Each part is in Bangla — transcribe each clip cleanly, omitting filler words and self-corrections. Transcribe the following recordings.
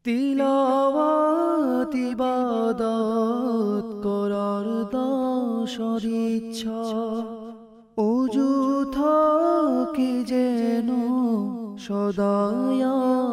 তিলাওয়াত ইবাদত করার দশর ইচ্ছা ওযু থাকে যেন সদায়া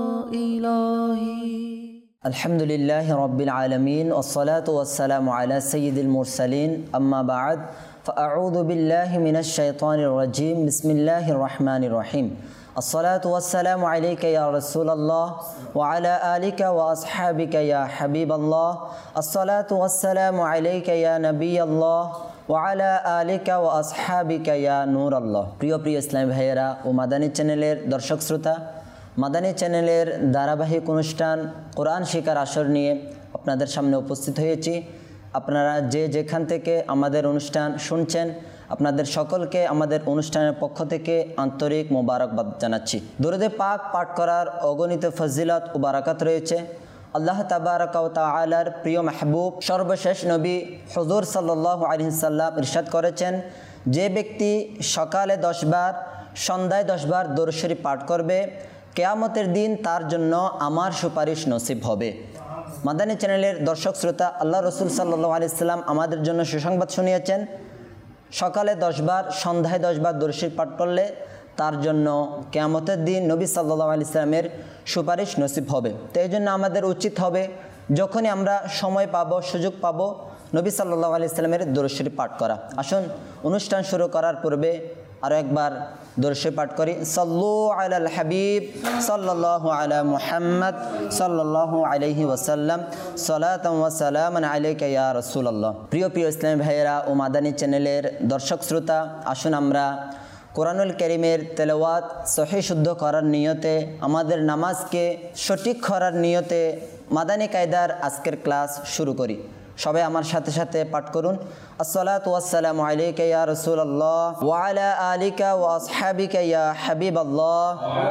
ইলাহি। আলহামদুলিল্লাহি রাব্বিল আলামিন ওয়াসসালাতু ওয়াসসালামু আলা সাইয়্যিদিল মুরসালিন আম্মা বা'দ ফাআউযু বিল্লাহি মিনাশ শাইতানির রাজীম বিসমিল্লাহির রহমানির রহিম। আসসালাতু ওয়াসসালামু আলাইকা ইয়া রাসূলুল্লাহ ওয়া আলা আলিকা ওয়া আসহাবিকা ইয়া হাবিবাল্লাহ। আসসালাতু ওয়াসসালামু আলাইকা ইয়া নবিয়াল্লাহ ওয়া আলা আলিকা ওয়া আসহাবিকা ইয়া নূরাল্লাহ। প্রিয় ইসলামী ভাইয়েরা ও মাদানী চ্যানেলের দর্শক শ্রোতা, মাদানী চ্যানেলের ধারাবাহিক অনুষ্ঠান কোরআন শিকার আসর নিয়ে আপনাদের সামনে উপস্থিত হয়েছি। আপনারা যে যেখান থেকে আমাদের অনুষ্ঠান শুনছেন, আপনাদের সকলকে আমাদের অনুষ্ঠানের পক্ষ থেকে আন্তরিক মোবারকবাদ জানাচ্ছি। দরুদে পাক পাঠ করার অগণিত ফজিলত ও বারাকাত রয়েছে। আল্লাহ তাবারাকা ওয়া তাআলার প্রিয় মাহবুব সর্বশেষ নবী হুজুর সাল্লাল্লাহু আলাইহি সাল্লাম ইরশাদ করেছেন, যে ব্যক্তি সকালে 10 বার সন্ধ্যায় 10 বার দরুদ শরীফ পাঠ করবে, কিয়ামতের দিন তার জন্য আমার সুপারিশ নসিব হবে। মাদানী চ্যানেলের দর্শক শ্রোতা, আল্লাহ রসুল সাল্লাল্লাহু আলাইহি সাল্লাম আমাদের জন্য সুসংবাদ শুনিয়েছেন, সকালে 10 বার সন্ধ্যায় 10 বার দরুদ শরীফ পাঠ করলে তার জন্য কিয়ামতের দিন নবী সাল্লাল্লাহু আলাইহি সাল্লামের সুপারিশ নসিব হবে। তো এই জন্য আমাদের উচিত হবে যখনই আমরা সময় পাবো, সুযোগ পাবো, নবী সাল্লাল্লাহু আলাইহি সাল্লামের দরুদ শরীফ পাঠ করা। আসুন অনুষ্ঠান শুরু করার পূর্বে আরও একবার দরুদ শরীফ পাঠ করি। সাল্লু আলাল হাবিব সাল্লাল্লাহু আলা মুহাম্মদ সাল্লাল্লাহু আলাইহি ওয়াসাল্লাম সালাতাম ওয়া সালামান আলাইকা ইয়া রাসূলুল্লাহ। প্রিয় ইসলামী ভাইয়েরা ও মাদানী চ্যানেলের দর্শক শ্রোতা, আসুন আমরা কোরআনুল কারীমের তেলাওয়াত সহিহ শুদ্ধ করার নিয়তে, আমাদের নামাজকে সঠিক করার নিয়তে মাদানী কায়দার আজকের ক্লাস শুরু করি। সবাই আমার সাথে সাথে পাঠ করুন। আসসালাতু ওয়াসসালামু আলাইকা ইয়া রাসূলুল্লাহ ওয়া আলা আলিকা ওয়া আসহাবিকা ইয়া হাবিবাল্লাহ।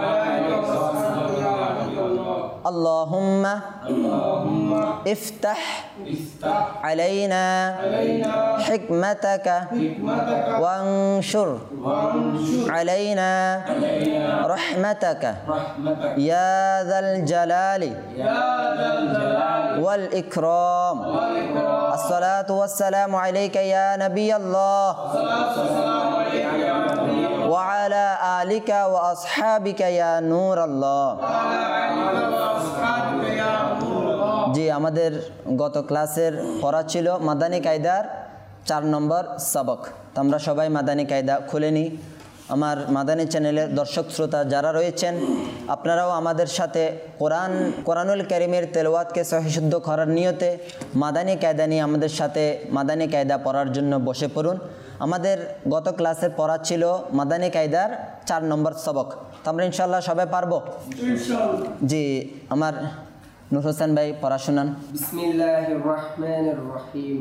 আল্লাহুম্মা ইফতাহ আলাইনা হিকমাতাকা ওয়ানশুর আলাইনা রাহমাতাকা ইয়া যাল জালালি ওয়াল ইকরাম। আসসালাতু ওয়াসসালামু আলাইকা ইয়া নবিয়াল্লাহ ওয়া আলা আলিকা ওয়া আসহাবিকা ইয়া নূরাল্লাহ। জি, আমাদের গত ক্লাসের পড়া ছিল মাদানী কায়দার 4 নম্বর সবক। তো আমরা সবাই মাদানী কায়দা খুলে নিই। আমার মাদানী চ্যানেলের দর্শক শ্রোতা যারা রয়েছেন, আপনারাও আমাদের সাথে কোরআনুল কারীমের তেলাওয়াতকে সহিশুদ্ধ করার নিয়তে মাদানী কায়দা নিয়ে আমাদের সাথে মাদানী কায়দা পড়ার জন্য বসে পড়ুন। আমাদের গত ক্লাসের পড়া ছিল মাদানী কায়দার 4 নম্বর সবক। তো আমরা ইনশাআল্লাহ সবাই পারবো জি। আমার নূর হোসেন ভাই পড়া শোনান। বিসমিল্লাহির রহমানির রহিম।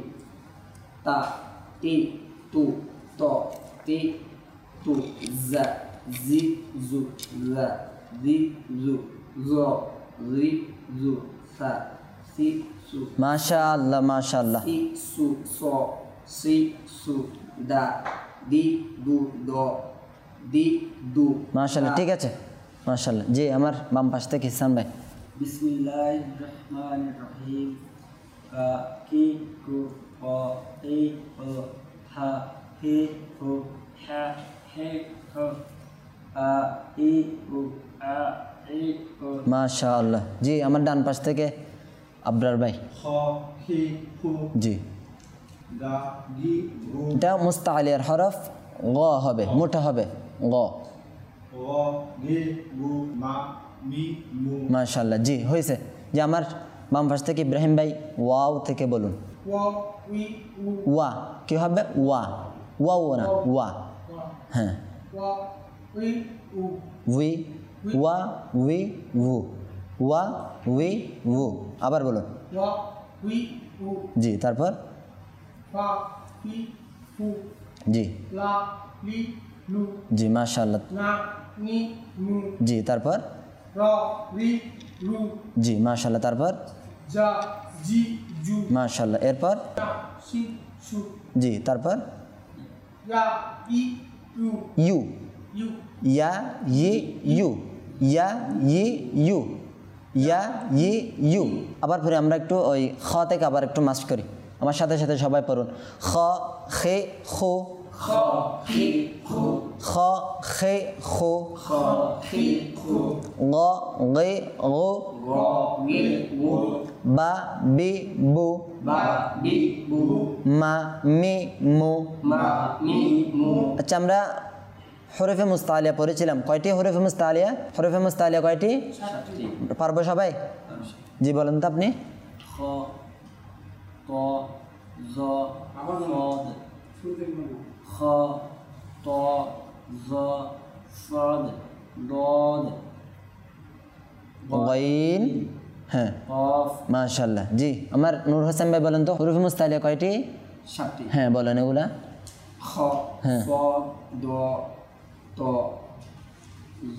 তা তি তু ত তি তু জা জি জু জা দি জু জ রি জু সা সি সু। মাশাআল্লাহ মাশাআল্লাহ। সি সু স সি সু দা দি দু দ দি দু। মাশাআল্লাহ, ঠিক আছে মাশাআল্লাহ। জি, আমার বাম পাশ থেকে ইহসান ভাই। বিসমিল্লাহির রহমানির রহিম। কা কি কু ক ই ও হা হি হু হা হে হু আ ই উ আ ই উ। মাশাআল্লাহ। জি, আমার ডান পাশ থেকে আবরার ভাই। খ হি হু জি, গা গি গু এটা মুস্তাআলিয়ার হরফ গ হবে, মোটা হবে গ। গ গে গু মা মি মু। মাশাআল্লাহ। জি, হয়েছে। যে আমার বাম পাশ থেকে ইব্রাহিম ভাই ওয়াও থেকে বলুন। ওয়া উই উ ওয়া কি হবে? ওয়া ওয়া ও না ওয়া। হ্যাঁ, ওয়া উই উ উই ওয়া উই উ ওয়া উই উ। আবার বলুন। ওয়া উই উ। জি, তারপর ফা ফি ফু জি লা লি লু জি মাশাআল্লাহ। না নি নু জি, তারপর র রি রু জি মাশাআল্লাহ। তারপর যা জি জু মাশাআল্লাহ। এরপর তা সি সু জি, তারপর ইয়া ই ইউ ইউ ইউ ইয়া ই ইউ ইয়া ই ইউ ইয়া ই ইউ। আবার পরে আমরা একটু ওই খ থেকে আবার একটু মাস্ট করি, আমার সাথে সাথে সবাই পড়ুন। খ খে খো, খ খে খো, খ খে খো, খ খে খো, গ গে গো, গ গে গো, বা বি বু, বা বি বু, মা মি মু। মা মি মু। আচ্ছা, আমরা হরফে মুস্তালিয়া পড়েছিলাম। কয়টি হরফে মুস্তালিয়া? হরফে মুস্তালিয়া কয়টি? 7টি। পারবো সবাই? জি বলেন তো আপনি। খ ত জ সদ, খ ত জ সদ, দদ, গাইন, হ্যাঁ কফ। মাশাআল্লাহ। জি, আমার নূর হোসেন ভাই বলেন তো হরফে মুস্তালিয়া কয়টি? 7টি। হ্যাঁ বলেন এগুলা। খ হ্যাঁ। স দ ত জ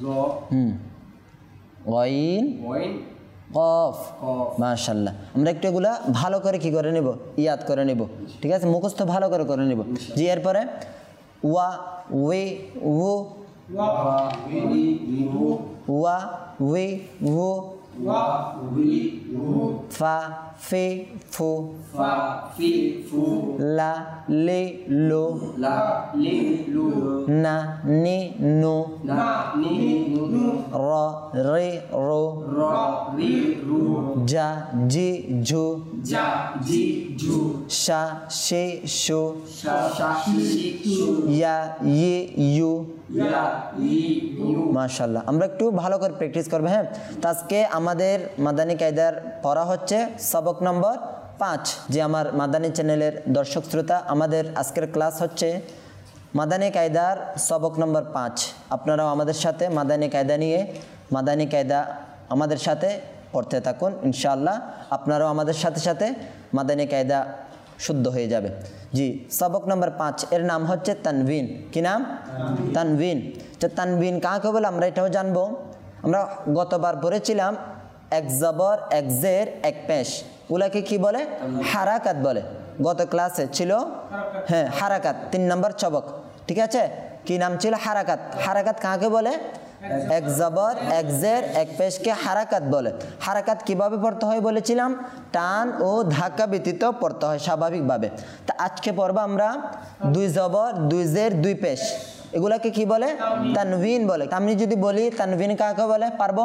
গাইন ওয়াইন কফ। কফ। মাশাআল্লাহ। আমরা একটু এগুলা ভালো করে কি করে নেব, ইয়াদ করে নেব, ঠিক আছে, মুখস্থ ভালো করে করে নেব। জি, এরপরে ওয়া ওয়ে ও, ওয়া উই উ, ওয়া ওয়ে ও, ওয়া উই উ, ফা ফে ফু, ফা ফি ফু, লা লে লো, লা লি লু, না নি নো, না নি নু, র রে রো, র রি রু, জা জি ঝু, যা জি জু, শা শে শু, শা শা শি শু, ইয়া ই ইউ। ইয়া ই ইউ। মাশাআল্লাহ। আমরা একটু ভালো করে প্র্যাকটিস করবো। হ্যাঁ, তো আজকে আমাদের মাদানী কায়দার পড়া হচ্ছে সবক নম্বর 5। যে আমার মাদানী চ্যানেলের দর্শক শ্রোতা, আমাদের আজকের ক্লাস হচ্ছে মাদানী কায়দার সবক নম্বর 5। আপনারাও আমাদের সাথে মাদানী কায়দা নিয়ে মাদানী কায়দা আমাদের সাথে পড়তে থাকুন, ইনশাআল্লাহ আপনারাও আমাদের সাথে সাথে মাদানী কায়দা শুদ্ধ হয়ে যাবে। জি, সবক নম্বর 5 এর নাম হচ্ছে তানবিন। কি নাম? তানবিন। তো তানবিন কাকে বলে আমরা এটাও জানবো। আমরা গতবার পড়েছিলাম এক জবর, এক জের, এক পেশ, ওগুলাকে কি বলে? হারাকাত বলে। গত ক্লাসে ছিল হ্যাঁ হারাকাত, 3 নম্বর সবক, ঠিক আছে। কি নাম ছিল? হারাকাত। হারাকাত কাকে বলে? এক জবর, এক জের, এক পেশকে হারাকাত বলে। হারাকাত কিভাবে পড়তে হয় বলেছিলাম? টান ও ধাক্কা ব্যতীত পড়তে হয় স্বাভাবিকভাবে। তা আজকে পড়ব আমরা 2 জবর, 2 জের, 2 পেশ, এগুলাকে কি বলে? তানবিন বলে। আমি যদি বলি তানবিন কাকে বলে, পারবো?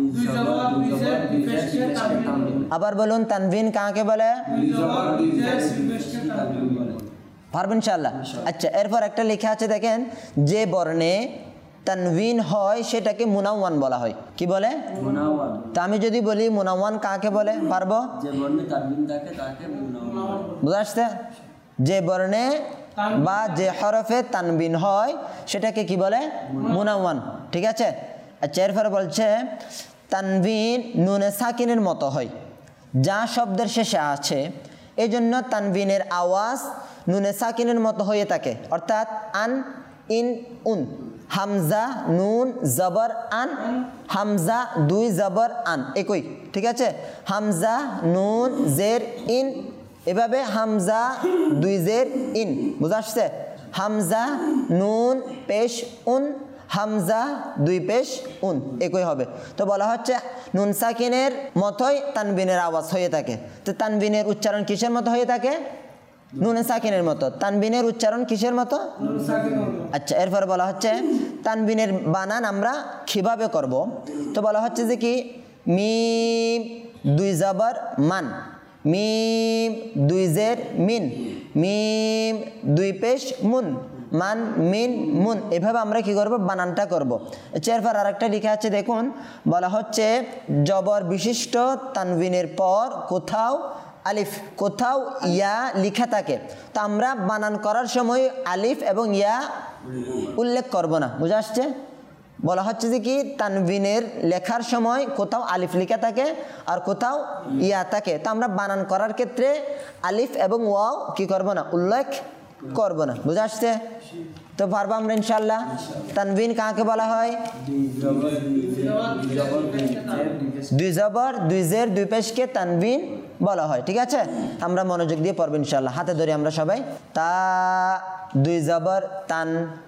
আবার বলুন, তানবিন কাকে বলে? পারবেন ইনশাআল্লাহ। আচ্ছা, এরপর একটা লেখা আছে দেখেন, যে বর্ণে তানবিন হয় সেটাকে মুনাওয়ান বলা হয়। কি বলে? মুনাওয়ান। তা আমি যদি বলি মুনাওয়ান কাকে বলে, পারবো? যে বর্ণে তানবিন থাকে তাকে মুনাওয়ান। বুঝা আসছে? যে বর্ণে বা যে হরফে তানবিন হয় সেটাকে কি বলে? মুনাওয়ান, ঠিক আছে। আচ্ছা, এরপরে বলছে তানবিন নুনে সাকিনের মতো হয়, যা শব্দের শেষে আছে, এই জন্য তানবিনের আওয়াজ নুনে সাকিনের মতো হয়ে থাকে, অর্থাৎ আন, ইন, উন। হামজা নুন জবর আন, হামজা 2 জবর আন, একই, ঠিক আছে। হামজা নুন জের ইন, এভাবে হামজা 2 জের ইন। বুঝা আসছে? হামজা নুন পেশ উন, হামজা 2 পেশ উন, একই হবে। তো বলা হচ্ছে নুন সাকিনের মতোই তানবিনের আওয়াজ হয়ে থাকে। তো তানবিনের উচ্চারণ কিসের মতো হয়ে থাকে? নুন সাকিনের মতো। তানবিনের উচ্চারণ কিসের মতো? আচ্ছা, এরপরে বলা হচ্ছে তানবিনের বানান আমরা কিভাবে করব। তো বলা হচ্ছে যে কি, মিম 2 জবর মান, মিম 2 জের মিন, মিম 2 পেশ মুন, মান মিন মুন, এভাবে আমরা কি করব? বানানটা করব। এরপর আরেকটা লেখা আছে দেখুন, বলা হচ্ছে জবর বিশিষ্ট তানবিনের পর কোথাও আলিফ, কোথাও ইয়া লেখা থাকে, তো আমরা বানান করার সময় আলিফ এবং ইয়া উল্লেখ করব না। বুঝা আসছে? বলা হচ্ছে যে কি, তানবিনের লেখার সময় কোথাও আলিফ লেখা থাকে আর কোথাও ইয়া থাকে, তো আমরা বানান করার ক্ষেত্রে আলিফ এবং ওয়াও কি করব না? উল্লেখ করব না। বুঝা আসছে? তো পারবো আমরা ইনশাআল্লাহ। তানবিন কাকে বলা হয়? দুই জবর দুই জের দুই পেশকে তানবিন বলা হয়। ঠিক আছে, আমরা মনোযোগ দিয়ে পড়ব ইনশাআল্লাহ। হাতে ধরি আমরা সবাই। তা দুই জবর তান।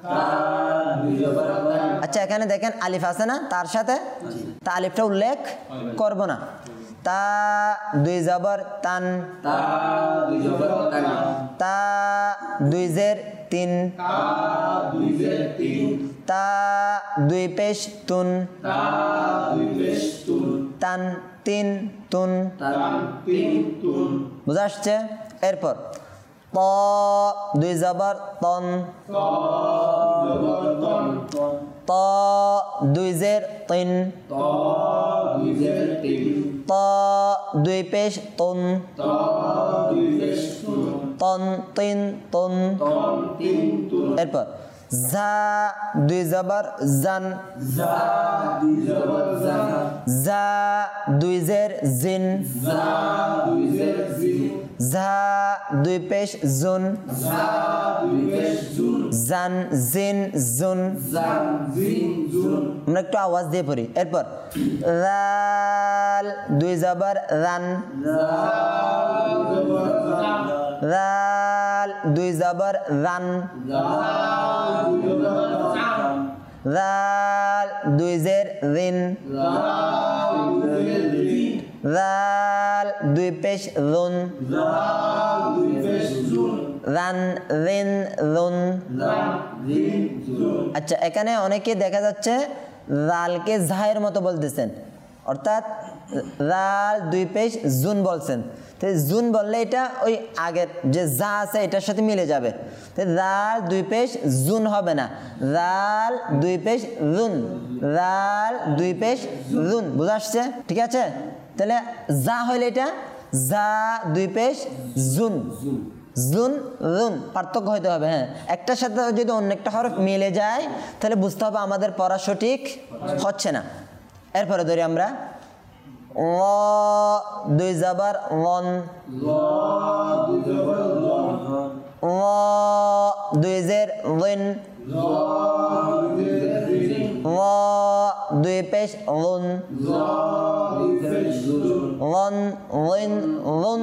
আচ্ছা, এখানে দেখেন আলিফ আছে না তার সাথে? তা আলিফটা উল্লেখ করব না। তা দুই জবর তান। তা দুই জের তিন। তা দুই পেশ তুন। তান তিন তুন। বুঝা আসছে? এরপর ত দুই জবর তন। ত দুই জের তিন। ত দুই পেশ তুন। তন তিন তুন। এরপর জা দুই জবর জান। জা দুই জের জিন। জা দুই পেশ জুন। জান জিন জুন। আমরা একটু আওয়াজ দিয়ে পড়ি। এরপর রাল দুই জবর রান। রাল দুই জবর রান। রাল দুই জের রিন। রাল দুই পেশ রুন। রান রিন রুন। আচ্ছা, এখানে অনেকে দেখা যাচ্ছে রালকে জাহের মতো বলতেছেন, অর্থাৎ রাল দুই পেশ জুন বলছেন। তো জুন বললে এটা ওই আগের যে যা আছে এটার সাথে মিলে যাবে। তো রাল দুই পেশ জুন হবে না, রাল দুই পেশ রুন। রাল দুই পেশ রুন। বুঝা আসছে? ঠিক আছে, তাহলে যা হইলে এটা যা দুই পেশ জুন। জুন রুন পার্থক্য হইতে হবে। হ্যাঁ, একটার সাথে যদি অন্য একটা হরফ মিলে যায় তাহলে বুঝতে হবে আমাদের পড়া সঠিক হচ্ছে না। এরপরে ধরি আমরা ল দুই জবর লন। ল দুই জের লিন। ল দুই পেশ লুন। লন লিন লুন।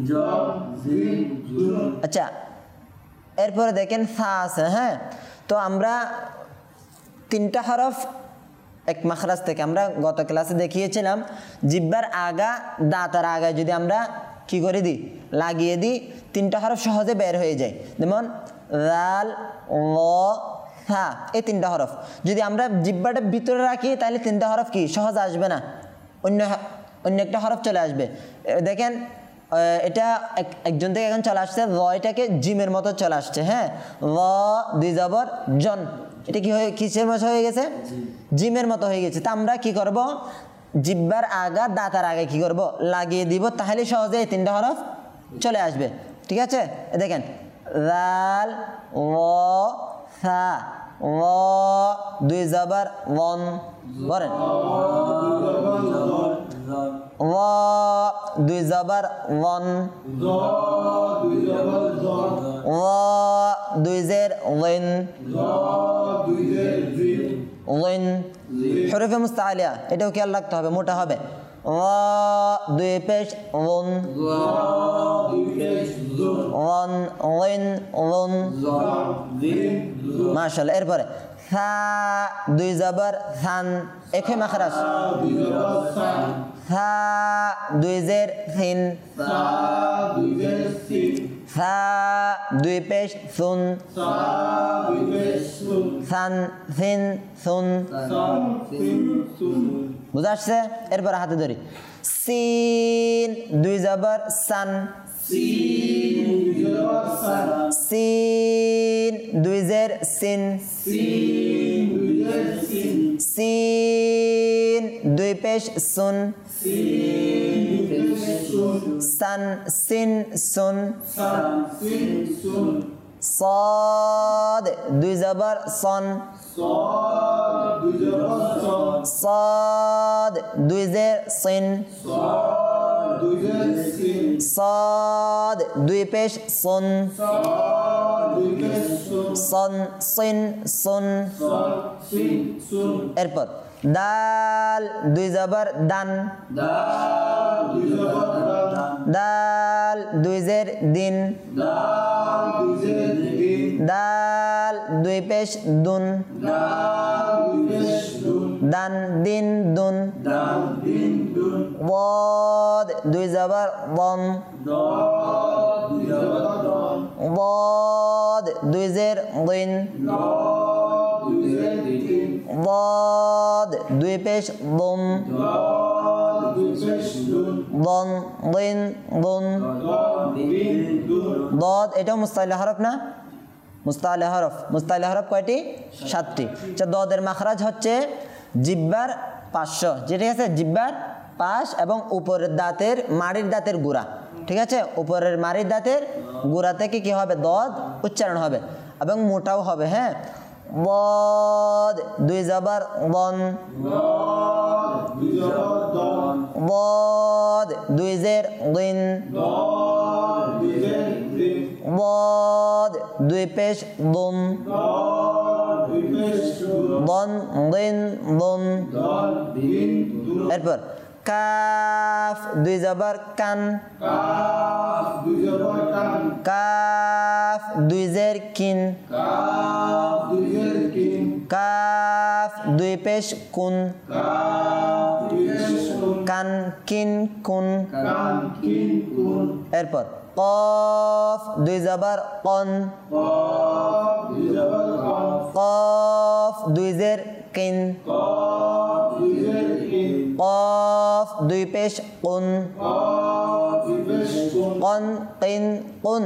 আচ্ছা, এরপরে দেখেন সা আছে। হ্যাঁ, তো আমরা তিনটা হরফ এক মাখরাজ থেকে আমরা গত ক্লাসে দেখিয়েছিলাম, জিহ্বার আগা দাঁতের আগায় যদি আমরা কি করে দিই, লাগিয়ে দিই, তিনটা হরফ সহজে বের হয়ে যায়। যেমন রাল ল হা, এই তিনটা হরফ যদি আমরা জিহ্বাটা ভিতরে রাখি তাহলে তিনটা হরফ কি সহজ আসবে না, অন্য একটা হরফ চলে আসবে। দেখেন এটা একজন থেকে এখন চলে আসছে, র এটাকে জিমের মতো চলে আসছে। হ্যাঁ, র দুই জবর জন, এটা কি হয়ে কিসের মতো হয়ে গেছে? জিমের মতো হয়ে গেছে। তা আমরা কি করব, জিহ্বার আগা দাঁতার আগে কি করব, লাগিয়ে দিব, তাহলে সহজে এই তিনটা হরফ চলে আসবে। ঠিক আছে, দেখেন রাল ল সা। ল দুই জবর ওয়ান, বলেন ল দুই জবর ওয়ান। ল দুই জের লিন। লিন হরফে মুস্তাআলিয়া, এটাও খেয়াল রাখতে হবে, মোটা হবে। ল দুই পেশ লুন। লন লিন লুন। মাশাআল্লাহ। এরপরে সা দুই জবর সান, একই মাখরাজ। সা দুই জের সিন। সা দুই পেশ সুন। সান সিন সুন। বুঝা আসছে? এরপরে হাতে ধরি সিন দুই জবর সান। সিন দুই জের সিন। সিন দুই পেশ সুন। সান সিন সুন। صاد দুই জবর সন। صاد দুই জের সিন। صاد দুই পেশ সুন সন সিন সুন এরপর দাল দুই জবর দান দাল দুই জের দিন দাল দুই পেশ দুন দান দিন দুন ওয়াদ দুই জবর ওয়াম ওয়াদ দুই জের দিন ওয়াদ দুই পেশ দুম দন দিন দুন দদ এটাও মুস্তালিহ হরফ না মুস্তালিহ হরফ কয়টি 7টি আচ্ছা দদের মাখরাজ হচ্ছে জিহ্বার পার্শ্ব যেটা আছে জিহ্বার পাশ এবং উপরের দাঁতের মাড়ির দাঁতের গুড়া ঠিক আছে উপরের মাড়ির দাঁতের গুড়া থেকে কি হবে দদ উচ্চারণ হবে এবং মোটাও হবে হ্যাঁ বদ দুই জবর বন বদ দুই জের দিন বদ দুই পেশ দুম বন দিন দুম এরপর কাফ দুই জবর কান কাফ দুই জের কিন কাফ দুই পেশ কুন কান কিন কুন এরপর কফ দুই জবর কন কফ দুই জের কিন কফ দুই পেশ কুন কন কিন কুন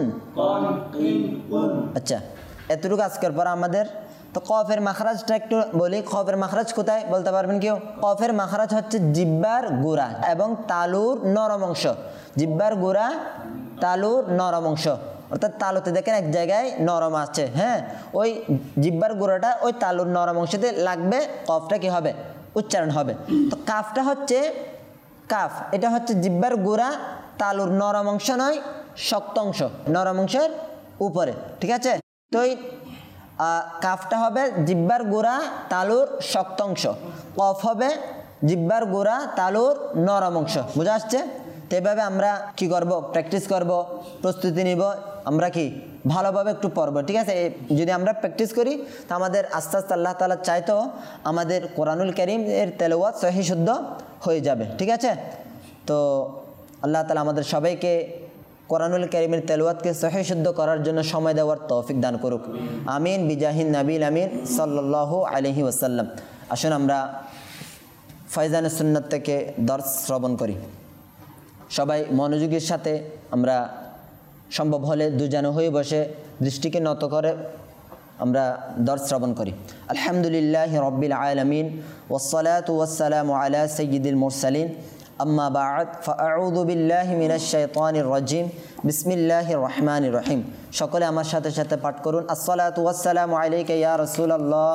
আচ্ছা এতটুকু আজকের পর আমাদের তো কফের মাখরাজটা একটু বলি কফের মাখরাজ কোথায় বলতে পারবেন কেউ কফের মাখরাজ হচ্ছে জিহ্বার গোড়া এবং তালুর নরম অংশ জিহ্বার গোড়া তালুর নরম অংশ অর্থাৎ তালুতে দেখেন এক জায়গায় নরম আছে হ্যাঁ ওই জিহ্বার গোড়াটা ওই তালুর নরম অংশতে লাগবে কফটা কি হবে উচ্চারণ হবে তো কাফটা হচ্ছে কাফ এটা হচ্ছে জিহ্বার গোড়া তালুর নরম অংশ নয় শক্ত অংশ নরম অংশের উপরে ঠিক আছে তো কাফটা হবে জিহ্বার গোড়া তালুর শক্ত অংশ কফ হবে জিহ্বার গোড়া তালুর নরম অংশ বোঝা আসছে তো এভাবে আমরা কি করব প্র্যাকটিস করব প্রস্তুতি নিব আমরা কি ভালোভাবে একটু পড়ব ঠিক আছে যদি আমরা প্র্যাকটিস করি তো আমাদের আস্তে আস্তে আল্লাহ তাআলা চাইতো আমাদের কোরআনুল কারীম এর তেলাওয়াত সহিহ শুদ্ধ হয়ে যাবে ঠিক আছে তো আল্লাহ তাআলা আমাদের সবাইকে কোরআনুল কারীমের তেলাওয়াতকে সহিহ শুদ্ধ করার জন্য সময় দেওয়ার তৌফিক দান করুক আমিন বিজাহিন নবীল আমিন সাল্লাল্লাহু আলাইহি ওয়াসাল্লাম আসুন আমরা ফয়জানে সুন্নাত থেকে দর্স শ্রবণ করি সবাই মনোযোগের সাথে আমরা সম্ভব হলে দুজনে হয়ে বসে দৃষ্টিকে নত করে আমরা দর্স শ্রবণ করি আলহামদুলিল্লাহি রাব্বিল আলামিন ওয়াসসালাতু ওয়াসসালামু আলা সাইয়্যিদিল মুরসালিন আম্মা বা'দ ফাআউযু বিল্লাহি মিনাশ শাইতানির রাজিম বিসমিল্লাহির রহমানির রহিম সকলে আমার সাথে সাথে পাঠ করুন আসসালাতু ওয়াসসালামু আলাইকা ইয়া রাসূলুল্লাহ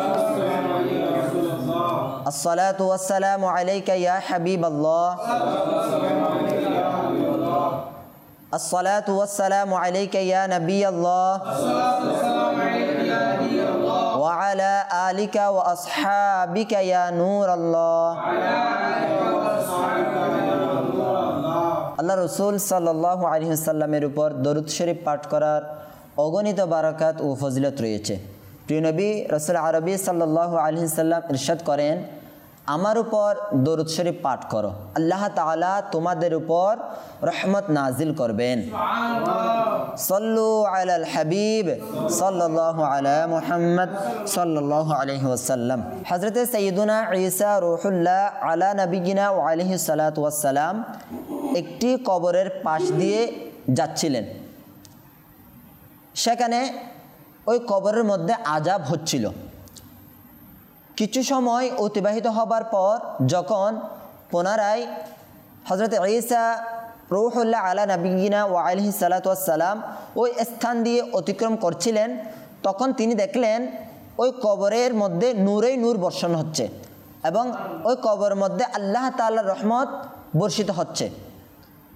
আসসালাতু ওয়াসসালামু আলাইকা ইয়া হাবিবাল্লাহ আসসালাতু ওয়াসসালামু আলাইকা ইয়া নাবিয়াল্লাহ ওয়া আলা আলিকা ওয়া আসহাবিকা ইয়া নূরাল্লাহ আল্লাহ রাসূল সাল্লাল্লাহু আলাইহি ওয়াসাল্লামের উপর দরুদ শরীফ পাঠ করার অগণিত বারাকাত ও ফজিলত রয়েছে প্রিয় নবী রাসূল আরবি সাল্লাল্লাহু আলাইহি ওয়াসাল্লাম ইরশাদ করেন আমার উপর দরুদ শরীফ পাঠ করো আল্লাহ তাআলা তোমাদের উপর রহমত নাজিল করবেন সাল্লু আলাল হাবিব সাল্লাল্লাহু আলা মুহাম্মদ সাল্লাল্লাহু আলাইহি ওয়াসাল্লাম হযরত সাইয়্যিদুনা ঈসা রূহুল্লাহ আলা নবিয়িনা ওয়া আলাইহি সালাতু ওয়াসসালাম একটি কবরের পাশ দিয়ে যাচ্ছিলেন সেখানে ওই কবরের মধ্যে আযাব হচ্ছিল কিছু সময় অতিবাহিত হবার পর যখন পুনরায় হযরত ঈসা রূহুল্লাহ আলা নবিয়িনা ওয়া আলাইহি সালাতু ওয়াসসালাম ওই স্থান দিয়ে অতিক্রম করছিলেন তখন তিনি দেখলেন ওই কবরের মধ্যে নূরেই নূর বর্ষণ হচ্ছে এবং ওই কবরের মধ্যে আল্লাহ তাআলার রহমত বর্ষিত হচ্ছে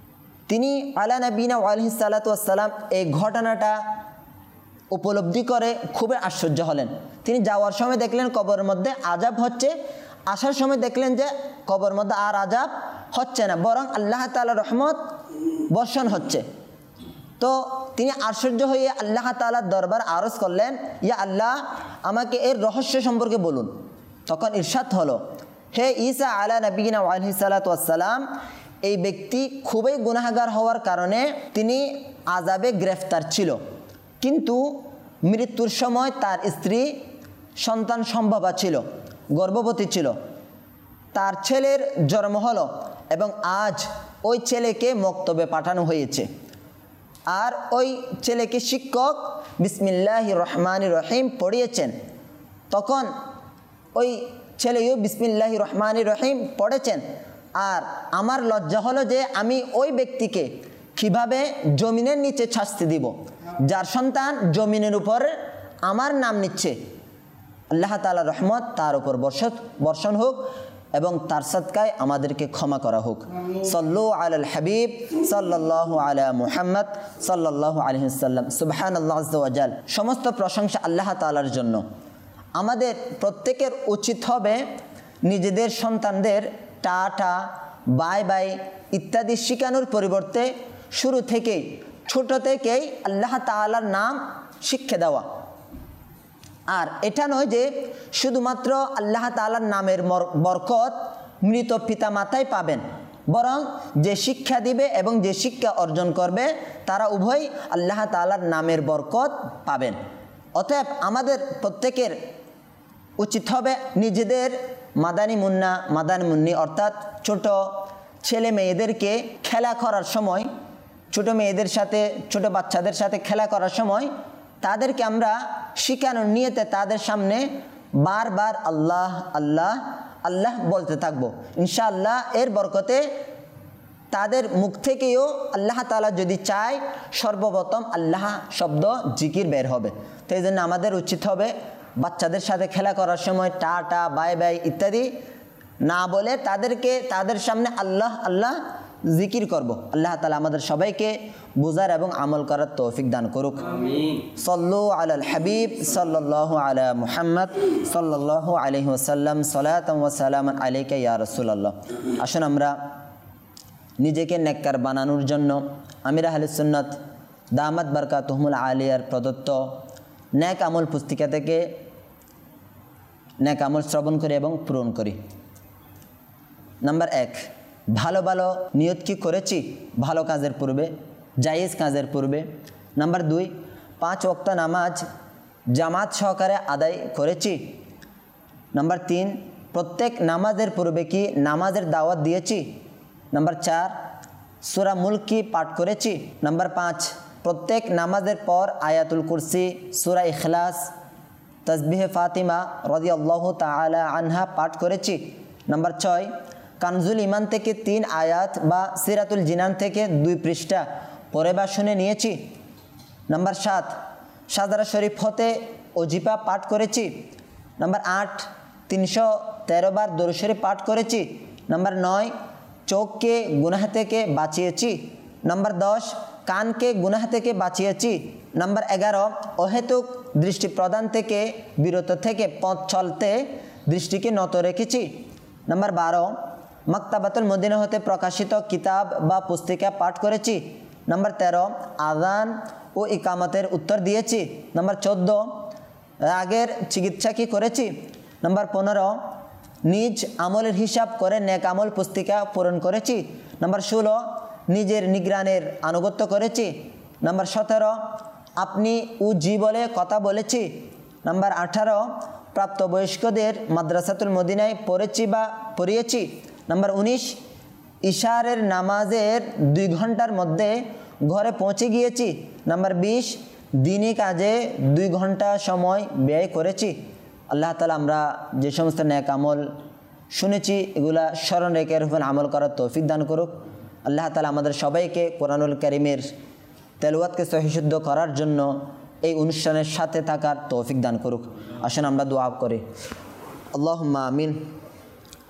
তিনি আলা নবীনা আলাইহিস সালাতু ওয়াস সালাম এই ঘটনাটা উপলব্ধি করে খুবই আশ্চর্য হলেন। তিনি যাওয়ার সময় দেখলেন কবরের মধ্যে আযাব হচ্ছে, আসার সময় দেখলেন যে কবরের মধ্যে আর আযাব হচ্ছে না, বরং আল্লাহ তাআলার রহমত বর্ষণ হচ্ছে। তো তিনি আশ্চর্য হয়ে আল্লাহ তাআলার দরবার আরজ করলেন, ইয়া আল্লাহ, আমাকে এর রহস্য সম্পর্কে বলুন। তখন ইরশাদ হলো, হে ঈসা আলা নবীনা আলাইহিস সালাতু ওয়াস সালাম, এই ব্যক্তি খুবই গুনাহগার হওয়ার কারণে তিনি আযাবে গ্রেফতার ছিল, কিন্তু মৃত্যুর সময় তার স্ত্রী সন্তান সম্ভবা ছিল, গর্ভবতী ছিল, তার ছেলের জন্ম হলো এবং আজ ওই ছেলেকে মক্তবে পাঠানো হয়েছে। আর ওই ছেলেকে শিক্ষক বিসমিল্লাহির রহমানির রহিম পড়িয়েছেন। তখন ওই ছেলেও বিসমিল্লাহির রহমানির রহিম পড়েছেন। আর আমার লজ্জা হলো যে আমি ওই ব্যক্তিকে কিভাবে জমিনের নিচে শাস্তি দিব, যার সন্তান জমিনের উপর আমার নাম নিচ্ছে। আল্লাহ তাআলার রহমত তার উপর বর্ষণ হোক এবং তার সদকায় আমাদেরকে ক্ষমা করা হোক। সাল্লু আলাল হাবিব সাল্লাল্লাহু আলা মুহাম্মদ সাল্লাল্লাহু আলাইহি ওয়াসাল্লাম। সুবহানাল্লাহ আযজা ওয়া জাল। সমস্ত প্রশংসা আল্লাহ তাআলার জন্য। আমাদের প্রত্যেকের উচিত হবে নিজেদের সন্তানদের টাটা, বাই বাই ইত্যাদি শেখানোর পরিবর্তে শুরু থেকেই, ছোট থেকেই আল্লাহ তাআলার নাম শিক্ষা দেওয়া। আর এটা নয় যে শুধুমাত্র আল্লাহ তাআলার নামের বরকত মৃত পিতা মাতাই পাবেন, বরং যে শিক্ষা দিবে এবং যে শিক্ষা অর্জন করবে তারা উভয় আল্লাহ তাআলার নামের বরকত পাবেন। অতএব আমাদের প্রত্যেকের উচিত হবে নিজেদের মাদানী মুন্নি অর্থাৎ ছোট ছেলে মেয়েদেরকে খেলা করার সময়, ছোট মেয়েদের সাথে, ছোট বাচ্চাদের সাথে খেলা করার সময় তাদেরকে আমরা শিখানোর নিয়তে তাদের সামনে বারবার আল্লাহ আল্লাহ আল্লাহ বলতে থাকবো। ইনশাআল্লাহ এর বরকতে তাদের মুখ থেকেও আল্লাহ তাআলা যদি চায় সর্বপ্রথম আল্লাহ শব্দ জিকির বের হবে। তো এই জন্য আমাদের উচিত হবে বাচ্চাদের সাথে খেলা করার সময় টাটা, বাই বাই ইত্যাদি না বলে তাদেরকে তাদের সামনে আল্লাহ আল্লাহ জিকির করব। আল্লাহ তাআলা আমাদের সবাইকে বুঝার এবং আমল করার তৌফিক দান করুক। আমিন। সাল্লু আলাল হাবিব সাল্লাল্লাহু আলা মুহাম্মদ সাল্লাল্লাহু আলাইহি ওয়াসাল্লাম। সালাতাম ওয়া সালামান আলাইকা ইয়া রাসূলুল্লাহ। আসুন আমরা নিজেকে নেককার বানানোর জন্য আমির আহলে সুন্নাত দামাত বারকাতুহুমুল আলিয়ার প্রদত্ত নেক আমল পুস্তিকা থেকে নেক আমল শ্রবণ করি এবং পূরণ করি। নাম্বার 1, ভালো ভালো নিয়ত কি করেছি ভালো কাজের পূর্বে, জায়েজ কাজের পূর্বে। নাম্বার 2, 5 ওয়াক্ত নামাজ জামাত সহকারে আদায় করেছি। নাম্বার 3, প্রত্যেক নামাজের পূর্বে কি নামাজের দাওয়াত দিয়েছি। নাম্বার 4, সূরা মুলক কি পাঠ করেছি। নাম্বার 5, প্রত্যেক নামাজের পর আয়াতুল কুরসি, সূরা ইখলাস, তাসবিহে ফাতিমা রাদিয়াল্লাহু তাআলা আনহা পাঠ করেছি। নাম্বার 6, কানজুল ইমান থেকে 3 আয়াত বা সিরাতুল জিনান থেকে 2 পৃষ্ঠা পড়ে বা শুনে নিয়েছি। নাম্বার 7, সাজারা শরীফ হতে ওজিফা পাঠ করেছি। নাম্বার 8, 313 বার দরুদ শরীফ পাঠ করেছি। নাম্বার 9, চোখকে গুনাহ থেকে বাঁচিয়েছি। নাম্বার 10, কানকে গুনাহ থেকে বাঁচিয়েছি। নাম্বার 11, অহেতুক দৃষ্টি প্রদান থেকে বিরত থেকে পথ চলতে দৃষ্টিকে নত রেখেছি। নাম্বার 12, মাকতাবাতুল মদিনা হতে প্রকাশিত কিতাব বা পুস্তিকা পাঠ করেছি। নাম্বার 13, আযান ও ইকামতের উত্তর দিয়েছি। নাম্বার 14, রাগের চিকিৎসা কি করেছি। নাম্বার 15, নিজ আমলের হিসাব করে নেক আমল পুস্তিকা পূরণ করেছি। নাম্বার 16, নিজের নিগরানের আনুগত্য করেছি। নাম্বার 17, আপনি ও জি বলে কথা বলেছি। নাম্বার 18, প্রাপ্তবয়স্কদের মাদ্রাসাতুল মদিনায় পড়েছি বা পড়িয়েছি। নাম্বার 19, ইশারের নামাজের 2 ঘন্টার মধ্যে ঘরে পৌঁছে গিয়েছি। নাম্বার 20, দিনী কাজে 2 ঘন্টা সময় ব্যয় করেছি। আল্লাহ তাআলা আমরা যে সমস্ত নেক আমল শুনেছি এগুলা স্মরণ রেখে এর উপর আমল করার তৌফিক দান করুক। আল্লাহ তাআলা আমাদের সবাইকে কোরআনুল কারীমের তেলাওয়াতকে সহিশুদ্ধ করার জন্য এই অনুষ্ঠানের সাথে থাকার তৌফিক দান করুক। আসুন আমরা দোয়া করি। আল্লাহুম্মা আমিন।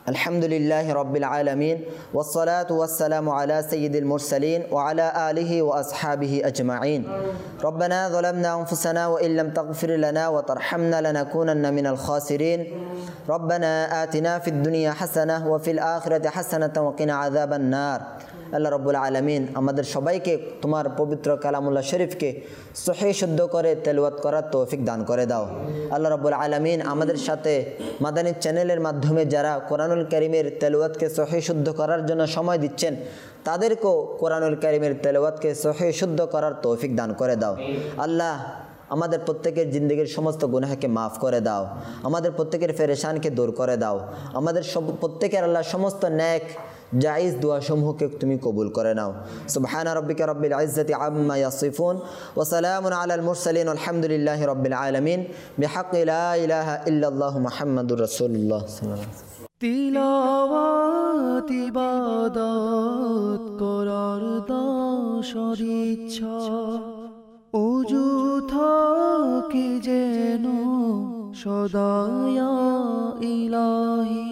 আলহামদুলিল্লাহি রাব্বিল আলামিন ওয়াসসালাতু ওয়াসসালামু আলা সাইয়্যিদিল মুরসালিন ওয়া আলা আলিহি ওয়া আসহাবিহি আজমাইন। রব্বানা যালামনা আনফুসানা ওয়া ইল্লাম তাগফির লানা ওয়া তারহামনা লানাকুনান্না মিনাল খাসিরিন। রব্বানা আতিনা ফিদ দুনিয়া হাসানাহ ওয়া ফিল আখিরাতি হাসানাতাও ওয়া কিনা আযাবান নার। আল্লাহ রব্বুল আলামিন আমাদের সবাইকে তোমার পবিত্র কালামুল্লাহ শরীফকে সহিহ শুদ্ধ করে তেলাওয়াত করার তৌফিক দান করে দাও। আল্লাহ রব্বুল আলামিন আমাদের সাথে মাদানী চ্যানেলের মাধ্যমে যারা কোরআনুল কারীমের তেলাওয়াতকে সহিহ শুদ্ধ করার জন্য সময় দিচ্ছেন তাদেরকেও কোরআনুল কারীমের তেলাওয়াতকে সহিহ শুদ্ধ করার তৌফিক দান করে দাও। আল্লাহ আমাদের প্রত্যেকের জিন্দগির সমস্ত গুনাহকে মাফ করে দাও, আমাদের প্রত্যেকের পেরেশানকে দূর করে দাও, আমাদের প্রত্যেকের আল্লাহ সমস্ত নেক জায়েজ দুআসমূহকে তুমি কবুল করে নাও। সুবহানা রাব্বিকা রাব্বিল ইজ্জাতি আম্মা ইয়াসিফুন ওয়া সালামুন আলাল মুরসালিন আলহামদুলিল্লাহি রাব্বিল আলামিন বিহাক্কি লা ইলাহা ইল্লাল্লাহু মুহাম্মাদুর রাসূলুল্লাহ সাল্লাল্লাহু আলাইহি ওয়াসাল্লাম। তিলাওয়াত ইবাদত করার দশর ইচ্ছা ওযু থাকে যেন সদা ইয়া ইলাহি।